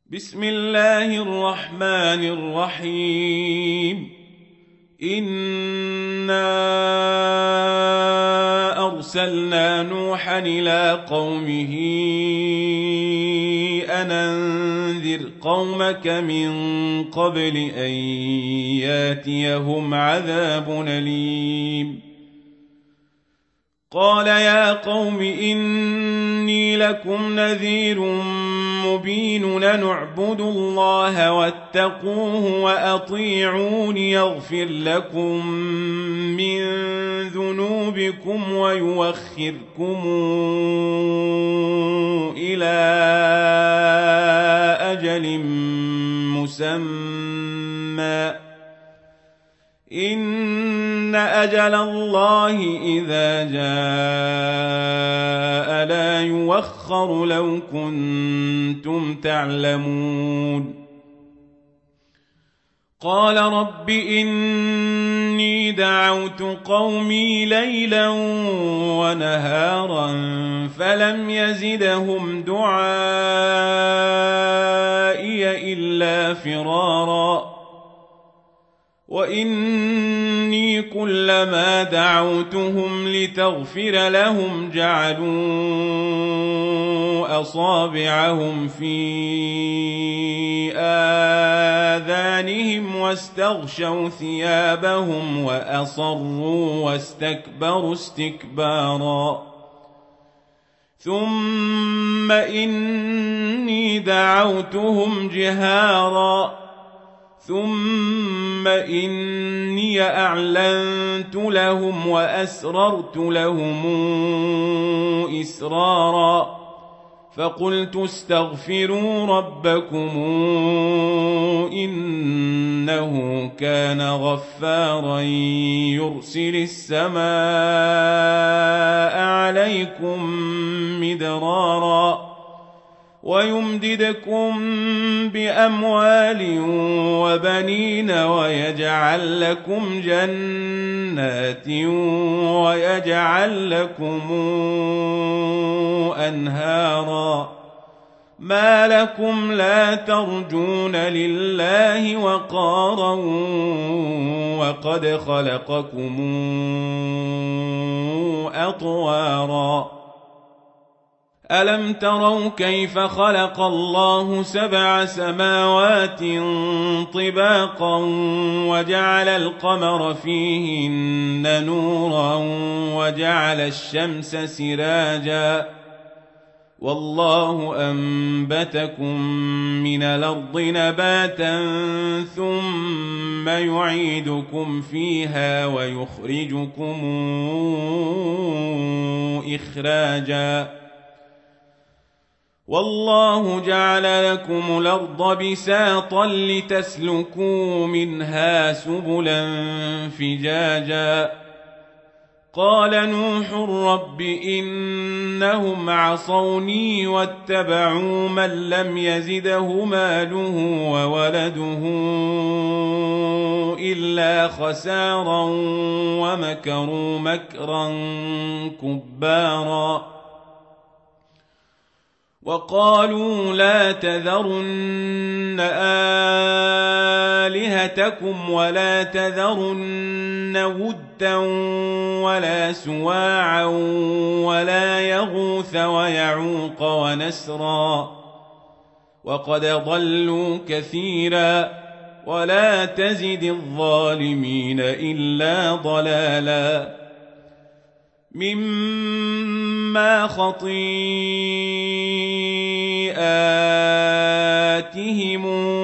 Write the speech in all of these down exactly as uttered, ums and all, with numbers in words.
بسم الله الرحمن الرحيم. إنا أرسلنا نوحا إلى قومه أن أنذر قومك من قبل أن ياتيهم عذاب أليم. قال يا قوم إني لكم نذير مبين أن اعبدوا الله واتقوه وأطيعون يغفر لكم من ذنوبكم ويوخركم إلى أجل مسمى إن أجل الله إذا جاء لا يوخر لو كنتم تعلمون. قال رب إني دعوت قومي ليلا ونهارا فلم يزدهم دعائي إلا فرارا وإني كلما دعوتهم لتغفر لهم جعلوا أصابعهم في آذانهم واستغشوا ثيابهم وأصروا واستكبروا استكبارا ثم إني دعوتهم جهارا ثم إني أعلنت لهم وأسررت لهم إسرارا فقلت استغفروا ربكم إنه كان غفارا يرسل السماء عليكم مدرارا ويمددكم بأموال وبنين ويجعل لكم جنات ويجعل لكم أنهارا ما لكم لا ترجون لله وقارا وقد خلقكم أطوارا ألم تروا كيف خلق الله سبع سماوات طباقا وجعل القمر فيهن نورا وجعل الشمس سراجا والله أنبتكم من الأرض نباتا ثم يعيدكم فيها ويخرجكم إخراجا والله جعل لكم الأرض بساطا لتسلكوا منها سبلا فجاجا قال نوح رب إنهم عصوني واتبعوا من لم يزده ماله وولده إلا خسارا ومكروا مكرا كبارا وقالوا لا تذرن آلهتكم ولا تذرن ودا ولا سواعا ولا يغوث ويعوق ونسرا وقد ضلوا كثيرا ولا تزد الظالمين إلا ضلالا مما خطيئاتهم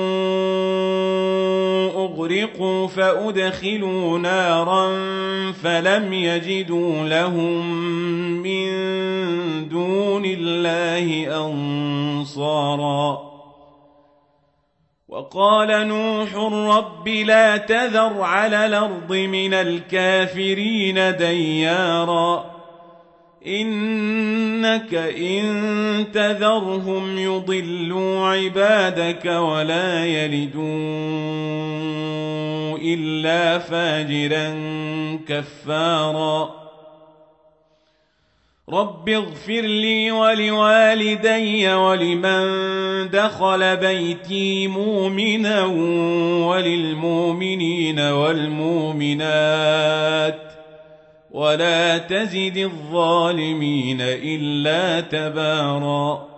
أغرقوا فأدخلوا نارا فلم يجدوا لهم من دون الله أنصارا وقال نوح رب لا تذر على الأرض من الكافرين ديارا إنك إن تذرهم يضلوا عبادك ولا يلدوا إلا فاجرا كفارا رب اغفر لي ولوالدي ولمن دخل بيتي مؤمنا وللمؤمنين والمؤمنات ولا تزد الظالمين إلا تباراً